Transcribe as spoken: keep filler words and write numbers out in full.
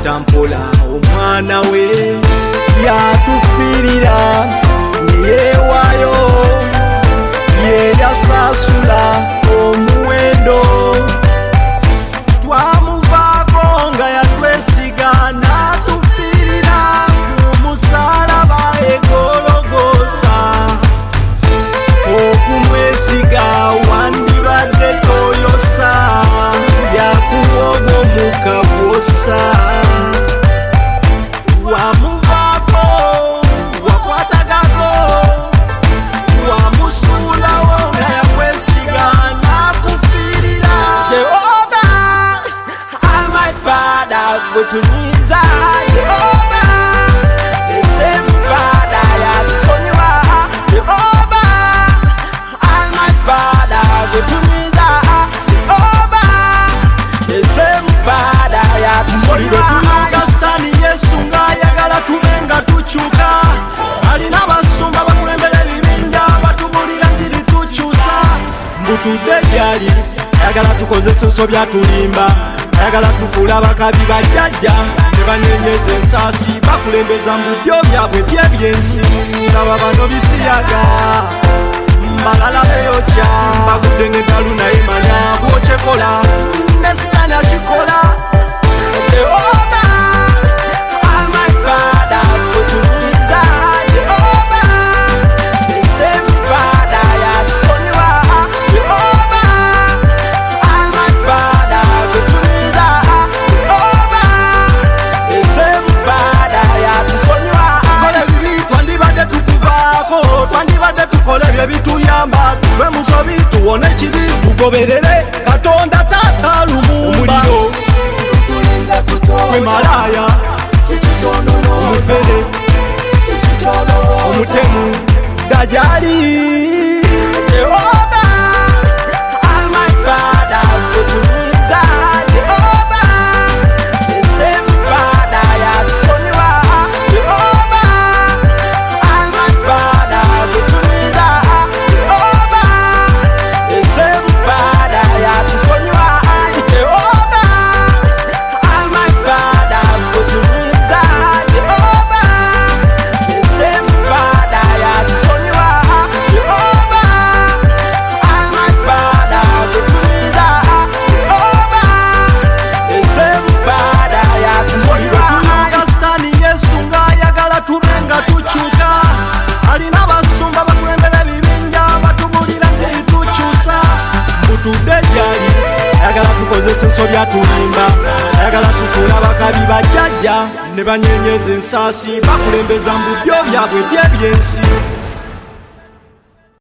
agenda mpola omwana we yatufirira niyewayo ye yasasula omuwendo twamuvaako nga yatwesiga natufirira kumusalaba egologosa okumwesiga wandibadde toyosa yakuwogo mukabwosa wamuvaako wakwatagago wamusulawo nga yakwesiga nakufirira Jehova Almighty Father gutumiza Jehova the same Father yatusonyiwa Jehova Almighty Father gutumiza Jehova the same Father yatusonyiwa Sani Yesu nga ayagala tubenga tukyuka alina basumba bakulembera ebibinja batubulira njiri tukyusa mbutudde gyali ayagala tukozesa ensobya tulimba ayagala tufuula abakabi bajjajja ne banyenyeza ensaasi bakulembeza mu byo byabwe byebyensi ngaba bano bisiyaga mbalala beyokya bagudde ng'eddalu naye manya bwokyekola ne sitaani akikola Jehova Almighty Father gutumiza Jehova the same Father yatusonyiwa Jehova Almighty Father gutumiza Jehova the same Father yatusonyiwa kola ebibi twandibadde tukuvaako twandibadde tukola ebyo ebituyamba tuve mu nsobi tuwone ekibi tugoberere Katonda Taata Lumumba gwe malaaya omufere omutemu dajali Jehova Almighty Father gutumiza Jehova the same Father yatusonyiwa Jehova Almighty Father gutumiza Jehova the same Father yatusonyiwa Jehova Almighty Father gutumiza Jehova the same Father yatusonyiwa Jehova Almighty Father gutumiza Jehova the same Father yatusonyiwa tuyunga sitaani Yesu nga ayagala tubenga tukyuka alina basumba bakulembera ebibinja batubulira ngeri tukyusa mbutudde gyali ayagala tukozesa ensobya tulimba ayagala tufuula abakabi bajjajja ne banyenyeza ensaasi bakulembeza mu byo byabwe byebyensi